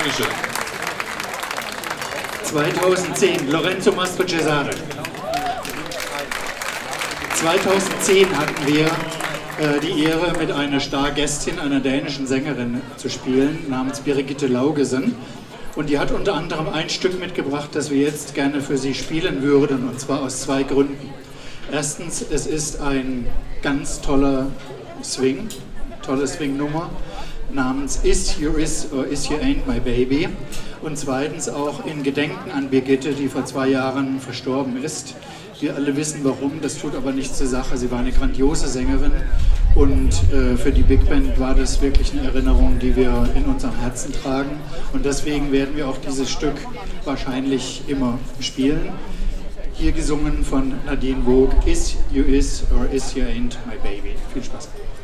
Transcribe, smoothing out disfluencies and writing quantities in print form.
Dankeschön. 2010, Lorenzo Mastro Cesare. 2010 hatten wir die Ehre, mit einer Stargästin, einer dänischen Sängerin, zu spielen, namens Birgitte Laugesen. Und die hat unter anderem ein Stück mitgebracht, das wir jetzt gerne für Sie spielen würden, und zwar aus 2 Gründen. Erstens, es ist ein ganz tolle Swing-Nummer namens Is You Is or Is You Ain't My Baby. Und zweitens auch in Gedenken an Birgitte, die vor 2 Jahren verstorben ist. Wir alle wissen warum, das tut aber nichts zur Sache. Sie war eine grandiose Sängerin und für die Big Band war das wirklich eine Erinnerung, die wir in unserem Herzen tragen. Und deswegen werden wir auch dieses Stück wahrscheinlich immer spielen. Hier gesungen von Nadine Vogue, Is You Is or Is You Ain't My Baby. Viel Spaß.